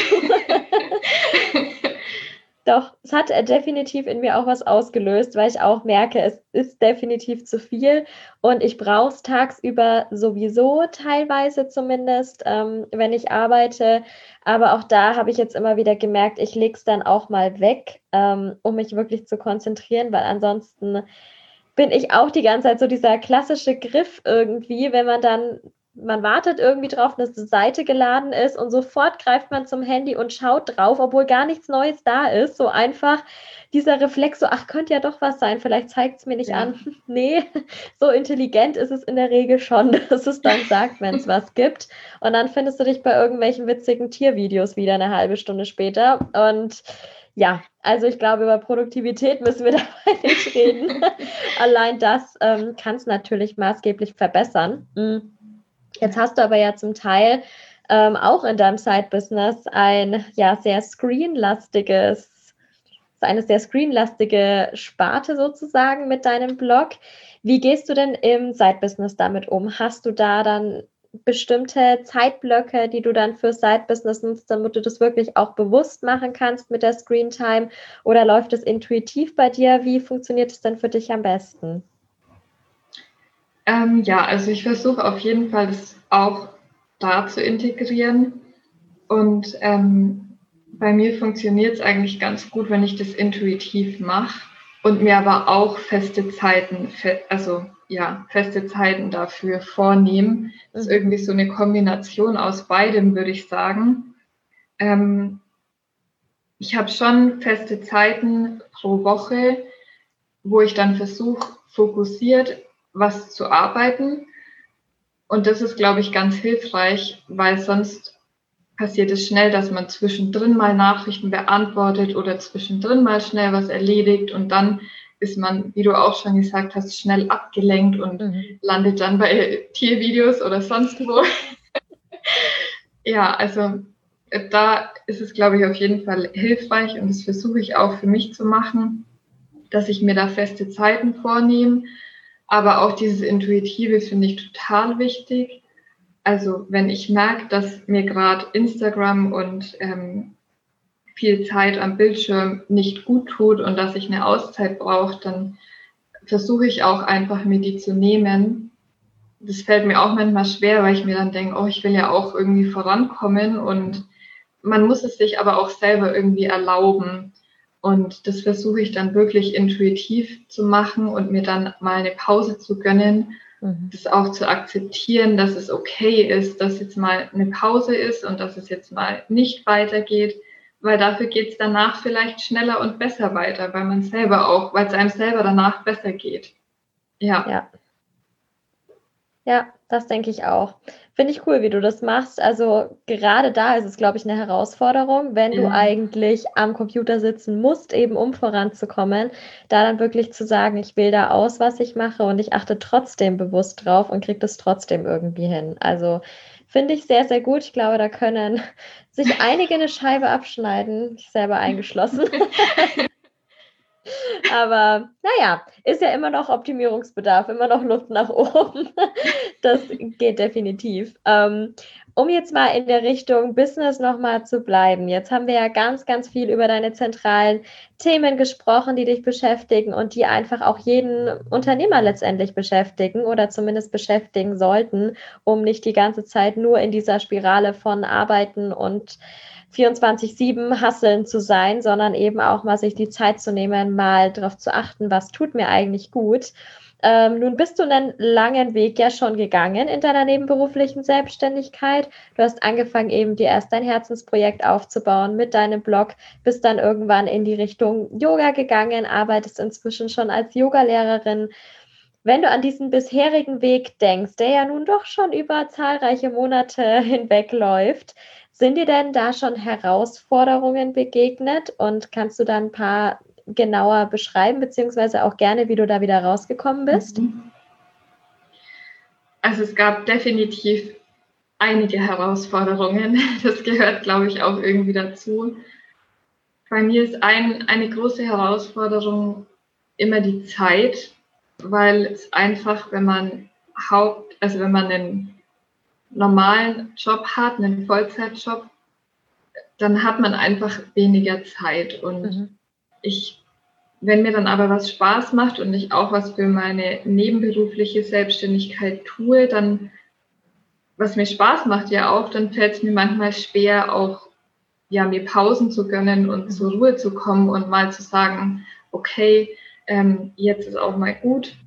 A: Doch, es hat definitiv in mir auch was ausgelöst, weil ich auch merke, es ist definitiv zu viel und ich brauche es tagsüber sowieso, teilweise zumindest, wenn ich arbeite. Aber auch da habe ich jetzt immer wieder gemerkt, ich lege es dann auch mal weg, um mich wirklich zu konzentrieren, weil ansonsten bin ich auch die ganze Zeit so dieser klassische Griff irgendwie, wenn man wartet irgendwie drauf, dass die Seite geladen ist und sofort greift man zum Handy und schaut drauf, obwohl gar nichts Neues da ist. So einfach dieser Reflex, so, ach, könnte ja doch was sein, vielleicht zeigt es mir nicht an. Nee, so intelligent ist es in der Regel schon, dass es dann sagt, wenn es was gibt. Und dann findest du dich bei irgendwelchen witzigen Tiervideos wieder eine halbe Stunde später. Und Ja, also ich glaube, über Produktivität müssen wir dabei nicht reden. Allein das kann es natürlich maßgeblich verbessern. Jetzt hast du aber ja zum Teil auch in deinem Side-Business eine sehr screenlastige Sparte sozusagen mit deinem Blog. Wie gehst du denn im Side-Business damit um? Hast du da dann bestimmte Zeitblöcke, die du dann für Side-Business nutzt, damit du das wirklich auch bewusst machen kannst mit der Screen-Time? Oder läuft es intuitiv bei dir? Wie funktioniert es denn für dich am besten?
B: Also ich versuche auf jeden Fall, das auch da zu integrieren. Und bei mir funktioniert es eigentlich ganz gut, wenn ich das intuitiv mache und mir aber auch feste Zeiten dafür vornehmen. Das ist irgendwie so eine Kombination aus beidem, würde ich sagen. Ich habe schon feste Zeiten pro Woche, wo ich dann versuche, fokussiert was zu arbeiten. Und das ist, glaube ich, ganz hilfreich, weil sonst passiert es schnell, dass man zwischendrin mal Nachrichten beantwortet oder zwischendrin mal schnell was erledigt und dann ist man, wie du auch schon gesagt hast, schnell abgelenkt und landet dann bei Tiervideos oder sonst wo. Ja, also da ist es, glaube ich, auf jeden Fall hilfreich und das versuche ich auch für mich zu machen, dass ich mir da feste Zeiten vornehme. Aber auch dieses Intuitive finde ich total wichtig. Also wenn ich merke, dass mir gerade Instagram und viel Zeit am Bildschirm nicht gut tut und dass ich eine Auszeit brauche, dann versuche ich auch einfach, mir die zu nehmen. Das fällt mir auch manchmal schwer, weil ich mir dann denke, oh, ich will ja auch irgendwie vorankommen und man muss es sich aber auch selber irgendwie erlauben. Und das versuche ich dann wirklich intuitiv zu machen und mir dann mal eine Pause zu gönnen, das auch zu akzeptieren, dass es okay ist, dass jetzt mal eine Pause ist und dass es jetzt mal nicht weitergeht, weil dafür geht es danach vielleicht schneller und besser weiter, weil es einem selber danach besser geht.
A: Ja, das denke ich auch. Finde ich cool, wie du das machst. Also gerade da ist es, glaube ich, eine Herausforderung, wenn du eigentlich am Computer sitzen musst, eben um voranzukommen, da dann wirklich zu sagen, ich wähle da aus, was ich mache und ich achte trotzdem bewusst drauf und kriege das trotzdem irgendwie hin. Also finde ich sehr, sehr gut. Ich glaube, da können sich einige eine Scheibe abschneiden, ich selber eingeschlossen. Aber naja, ist ja immer noch Optimierungsbedarf, immer noch Luft nach oben. Das geht definitiv. Um jetzt mal in der Richtung Business nochmal zu bleiben. Jetzt haben wir ja ganz, ganz viel über deine zentralen Themen gesprochen, die dich beschäftigen und die einfach auch jeden Unternehmer letztendlich beschäftigen oder zumindest beschäftigen sollten, um nicht die ganze Zeit nur in dieser Spirale von Arbeiten und 24/7 Hustlen zu sein, sondern eben auch mal sich die Zeit zu nehmen, mal darauf zu achten, was tut mir eigentlich gut. Nun bist du einen langen Weg ja schon gegangen in deiner nebenberuflichen Selbstständigkeit. Du hast angefangen, eben dir erst dein Herzensprojekt aufzubauen mit deinem Blog, bist dann irgendwann in die Richtung Yoga gegangen, arbeitest inzwischen schon als Yogalehrerin. Wenn du an diesen bisherigen Weg denkst, der ja nun doch schon über zahlreiche Monate hinweg läuft, sind dir denn da schon Herausforderungen begegnet und kannst du da ein paar genauer beschreiben, beziehungsweise auch gerne, wie du da wieder rausgekommen bist?
B: Also es gab definitiv einige Herausforderungen. Das gehört, glaube ich, auch irgendwie dazu. Bei mir ist eine große Herausforderung immer die Zeit, weil es einfach, wenn man einen normalen Job hat, einen Vollzeitjob, dann hat man einfach weniger Zeit. Und wenn mir dann aber was Spaß macht und ich auch was für meine nebenberufliche Selbstständigkeit tue, dann, was mir Spaß macht ja auch, dann fällt es mir manchmal schwer, auch mir Pausen zu gönnen und zur Ruhe zu kommen und mal zu sagen, okay, jetzt ist auch mal gut.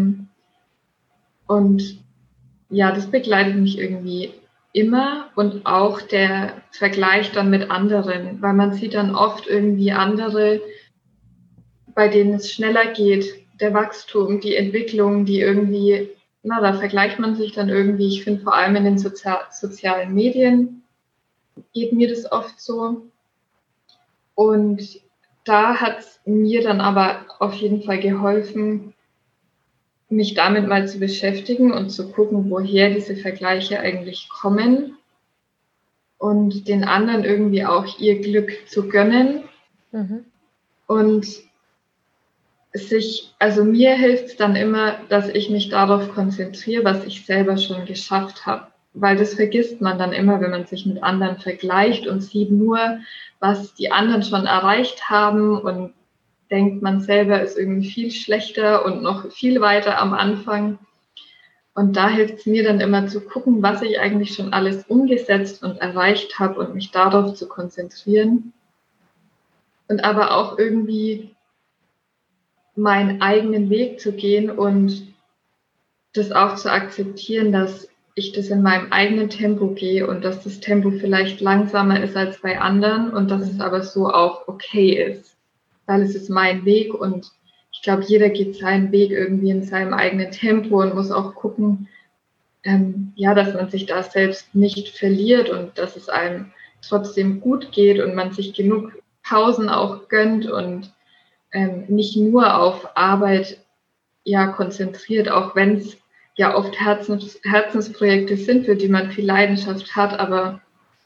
B: Und ja, das begleitet mich irgendwie immer und auch der Vergleich dann mit anderen, weil man sieht dann oft irgendwie andere, bei denen es schneller geht, der Wachstum, die Entwicklung, die irgendwie, da vergleicht man sich dann irgendwie. Ich finde vor allem in den sozialen Medien geht mir das oft so. Und da hat es mir dann aber auf jeden Fall geholfen, mich damit mal zu beschäftigen und zu gucken, woher diese Vergleiche eigentlich kommen und den anderen irgendwie auch ihr Glück zu gönnen. Und also mir hilft es dann immer, dass ich mich darauf konzentriere, was ich selber schon geschafft habe. Weil das vergisst man dann immer, wenn man sich mit anderen vergleicht und sieht nur, was die anderen schon erreicht haben und denkt, man selber ist irgendwie viel schlechter und noch viel weiter am Anfang. Und da hilft es mir dann immer zu gucken, was ich eigentlich schon alles umgesetzt und erreicht habe und mich darauf zu konzentrieren. Und aber auch irgendwie meinen eigenen Weg zu gehen und das auch zu akzeptieren, dass ich das in meinem eigenen Tempo gehe und dass das Tempo vielleicht langsamer ist als bei anderen und dass es aber so auch okay ist, weil es ist mein Weg und ich glaube, jeder geht seinen Weg irgendwie in seinem eigenen Tempo und muss auch gucken, dass man sich da selbst nicht verliert und dass es einem trotzdem gut geht und man sich genug Pausen auch gönnt und nicht nur auf Arbeit konzentriert, auch wenn es ja oft Herzensprojekte sind, für die man viel Leidenschaft hat, aber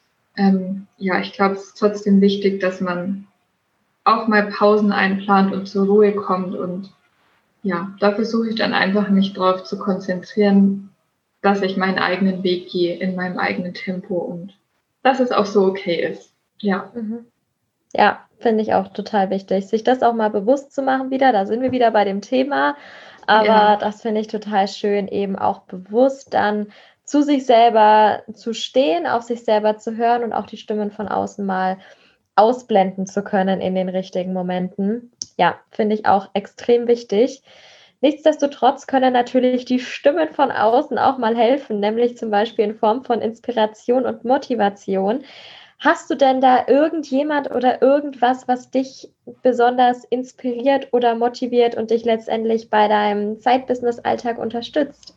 B: ich glaube, es ist trotzdem wichtig, dass man auch mal Pausen einplant und zur Ruhe kommt und da versuche ich dann einfach mich darauf zu konzentrieren, dass ich meinen eigenen Weg gehe in meinem eigenen Tempo und dass es auch so okay ist. Ja.
A: Ja, finde ich auch total wichtig, sich das auch mal bewusst zu machen wieder. Da sind wir wieder bei dem Thema. Aber das finde ich total schön, eben auch bewusst dann zu sich selber zu stehen, auf sich selber zu hören und auch die Stimmen von außen mal ausblenden zu können in den richtigen Momenten. Ja, finde ich auch extrem wichtig. Nichtsdestotrotz können natürlich die Stimmen von außen auch mal helfen, nämlich zum Beispiel in Form von Inspiration und Motivation. Hast du denn da irgendjemand oder irgendwas, was dich besonders inspiriert oder motiviert und dich letztendlich bei deinem Side-Business-Alltag unterstützt?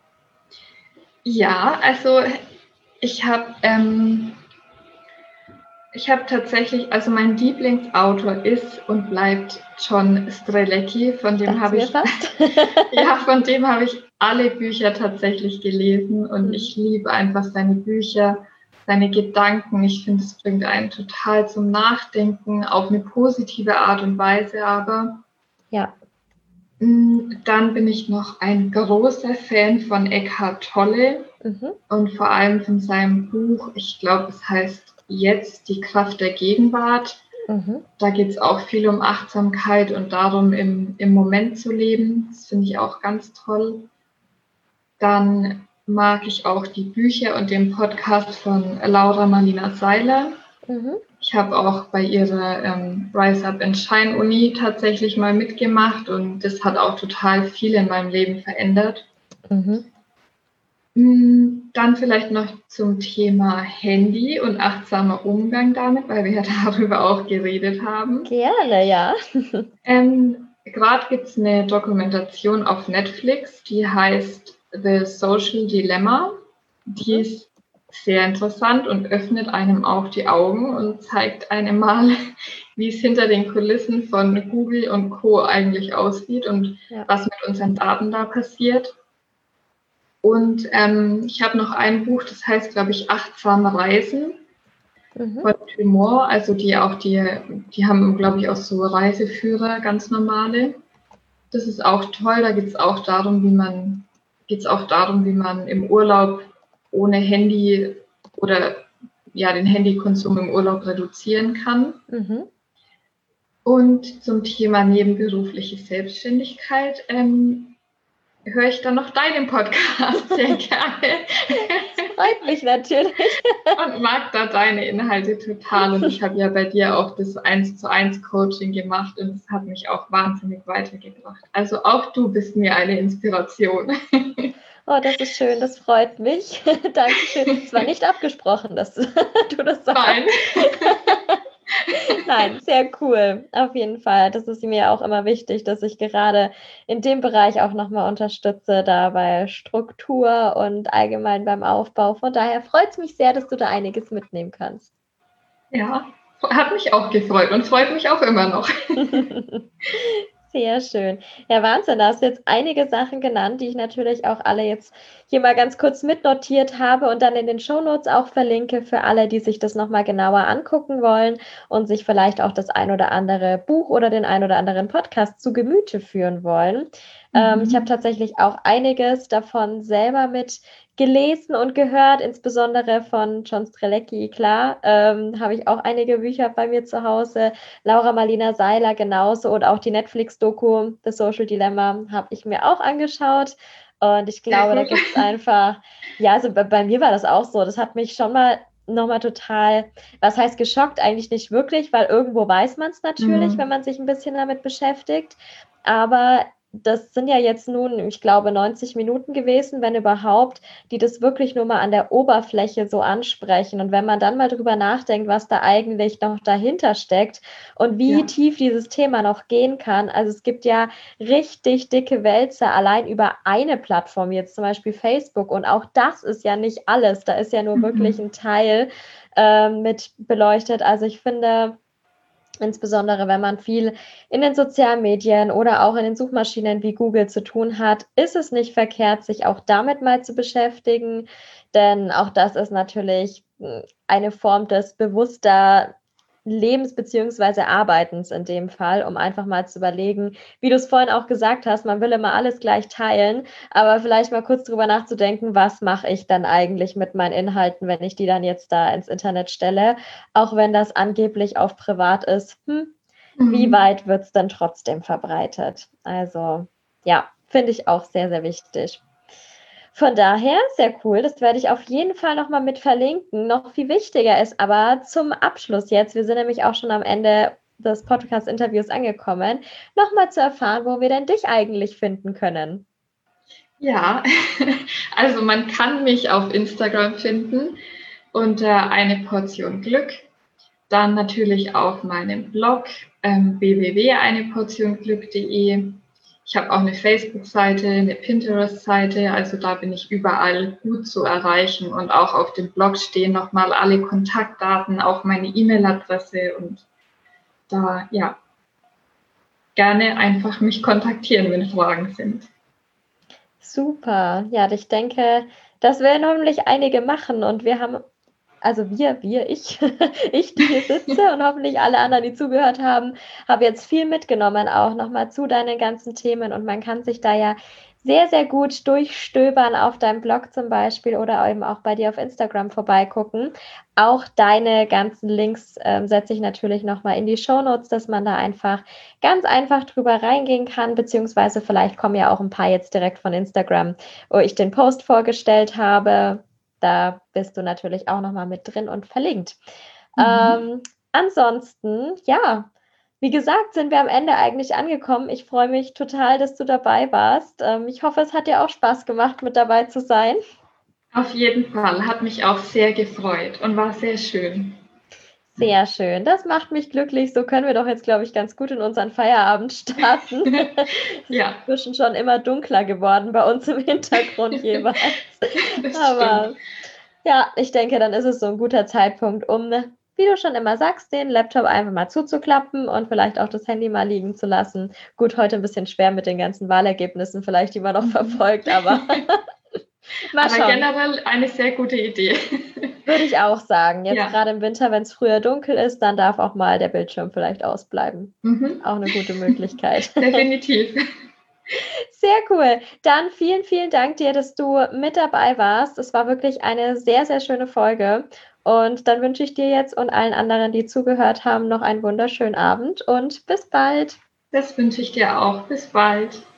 B: Ja, also ich habe tatsächlich, also mein Lieblingsautor ist und bleibt John Strelecki, von dem habe ich alle Bücher tatsächlich gelesen und ich liebe einfach seine Bücher, seine Gedanken. Ich finde, es bringt einen total zum Nachdenken, auf eine positive Art und Weise, aber dann bin ich noch ein großer Fan von Eckhart Tolle und vor allem von seinem Buch, ich glaube, es heißt Jetzt die Kraft der Gegenwart. Da geht es auch viel um Achtsamkeit und darum, im Moment zu leben. Das finde ich auch ganz toll. Dann mag ich auch die Bücher und den Podcast von Laura Marlina Seiler. Ich habe auch bei ihrer Rise Up and Shine Uni tatsächlich mal mitgemacht und das hat auch total viel in meinem Leben verändert. Dann vielleicht noch zum Thema Handy und achtsamer Umgang damit, weil wir ja darüber auch geredet haben.
A: Gerne, ja.
B: Gerade gibt es eine Dokumentation auf Netflix, die heißt The Social Dilemma. Die ist sehr interessant und öffnet einem auch die Augen und zeigt einem mal, wie es hinter den Kulissen von Google und Co. eigentlich aussieht und was mit unseren Daten da passiert. Und ich habe noch ein Buch, das heißt, glaube ich, Achtsame Reisen von Tumor. Also die haben, glaube ich, auch so Reiseführer, ganz normale. Das ist auch toll. Da geht es auch darum, wie man im Urlaub ohne Handy oder den Handykonsum im Urlaub reduzieren kann. Und zum Thema nebenberufliche Selbstständigkeit höre ich dann noch deinen Podcast sehr gerne.
A: Das freut mich natürlich.
B: Und mag da deine Inhalte total. Und ich habe ja bei dir auch das 1:1 Coaching gemacht und es hat mich auch wahnsinnig weitergebracht. Also auch du bist mir eine Inspiration.
A: Oh, das ist schön, das freut mich. Dankeschön. Es war nicht abgesprochen, dass du das sagst.
B: Nein.
A: Nein, sehr cool. Auf jeden Fall. Das ist mir auch immer wichtig, dass ich gerade in dem Bereich auch nochmal unterstütze, da bei Struktur und allgemein beim Aufbau. Von daher freut es mich sehr, dass du da einiges mitnehmen kannst.
B: Ja, Hat mich auch gefreut und freut mich auch immer noch.
A: Sehr schön. Ja, Wahnsinn, da hast du jetzt einige Sachen genannt, die ich natürlich auch alle jetzt hier mal ganz kurz mitnotiert habe und dann in den Shownotes auch verlinke für alle, die sich das nochmal genauer angucken wollen und sich vielleicht auch das ein oder andere Buch oder den ein oder anderen Podcast zu Gemüte führen wollen. Ich habe tatsächlich auch einiges davon selber mit gelesen und gehört, insbesondere von John Strelecki, klar, habe ich auch einige Bücher bei mir zu Hause. Laura Marlina Seiler genauso und auch die Netflix-Doku The Social Dilemma habe ich mir auch angeschaut. Und ich glaube, da gibt es einfach, ja, also bei mir war das auch so. Das hat mich schon mal nochmal total, was heißt geschockt? Eigentlich nicht wirklich, weil irgendwo weiß man es natürlich, wenn man sich ein bisschen damit beschäftigt. Aber das sind ja jetzt nun, ich glaube, 90 Minuten gewesen, wenn überhaupt, die das wirklich nur mal an der Oberfläche so ansprechen. Und wenn man dann mal drüber nachdenkt, was da eigentlich noch dahinter steckt und wie tief dieses Thema noch gehen kann. Also es gibt ja richtig dicke Wälzer allein über eine Plattform, jetzt zum Beispiel Facebook. Und auch das ist ja nicht alles. Da ist ja nur wirklich ein Teil mit beleuchtet. Also ich finde, insbesondere wenn man viel in den sozialen Medien oder auch in den Suchmaschinen wie Google zu tun hat, ist es nicht verkehrt, sich auch damit mal zu beschäftigen, denn auch das ist natürlich eine Form des bewusster Lebens bzw. Arbeitens in dem Fall, um einfach mal zu überlegen, wie du es vorhin auch gesagt hast, man will immer alles gleich teilen, aber vielleicht mal kurz drüber nachzudenken, was mache ich dann eigentlich mit meinen Inhalten, wenn ich die dann jetzt da ins Internet stelle, auch wenn das angeblich auf privat ist, wie weit wird es dann trotzdem verbreitet? Also ja, finde ich auch sehr, sehr wichtig. Von daher, sehr cool, das werde ich auf jeden Fall nochmal mit verlinken. Noch viel wichtiger ist aber zum Abschluss jetzt, wir sind nämlich auch schon am Ende des Podcast-Interviews angekommen, nochmal zu erfahren, wo wir denn dich eigentlich finden können.
B: Ja, also man kann mich auf Instagram finden unter eine Portion Glück. Dann natürlich auf meinem Blog www.eineportionglück.de. Ich habe auch eine Facebook-Seite, eine Pinterest-Seite, also da bin ich überall gut zu erreichen. Und auch auf dem Blog stehen nochmal alle Kontaktdaten, auch meine E-Mail-Adresse. Und da, ja, gerne einfach mich kontaktieren, wenn Fragen sind.
A: Super, ja, ich denke, das werden hoffentlich einige machen und wir haben, also ich, die hier sitze und hoffentlich alle anderen, die zugehört haben, habe jetzt viel mitgenommen, auch nochmal zu deinen ganzen Themen und man kann sich da ja sehr, sehr gut durchstöbern auf deinem Blog zum Beispiel oder eben auch bei dir auf Instagram vorbeigucken. Auch deine ganzen Links setze ich natürlich nochmal in die Shownotes, dass man da einfach ganz einfach drüber reingehen kann, beziehungsweise vielleicht kommen ja auch ein paar jetzt direkt von Instagram, wo ich den Post vorgestellt habe. Da bist du natürlich auch nochmal mit drin und verlinkt. Ansonsten, ja, wie gesagt, sind wir am Ende eigentlich angekommen. Ich freue mich total, dass du dabei warst. Ich hoffe, es hat dir auch Spaß gemacht, mit dabei zu sein.
B: Auf jeden Fall, hat mich auch sehr gefreut und war sehr schön.
A: Sehr schön, das macht mich glücklich. So können wir doch jetzt, glaube ich, ganz gut in unseren Feierabend starten.
B: Ja.
A: Es ist inzwischen schon immer dunkler geworden bei uns im Hintergrund jeweils. Aber ja, ich denke, dann ist es so ein guter Zeitpunkt, um, wie du schon immer sagst, den Laptop einfach mal zuzuklappen und vielleicht auch das Handy mal liegen zu lassen. Gut, heute ein bisschen schwer mit den ganzen Wahlergebnissen vielleicht, die man noch verfolgt, aber
B: mal schauen. Aber generell eine sehr gute Idee.
A: Würde ich auch sagen. Jetzt gerade im Winter, wenn es früher dunkel ist, dann darf auch mal der Bildschirm vielleicht ausbleiben. Auch eine gute Möglichkeit.
B: Definitiv.
A: Sehr cool. Dann vielen, vielen Dank dir, dass du mit dabei warst. Es war wirklich eine sehr, sehr schöne Folge. Und dann wünsche ich dir jetzt und allen anderen, die zugehört haben, noch einen wunderschönen Abend und bis bald.
B: Das wünsche ich dir auch. Bis bald.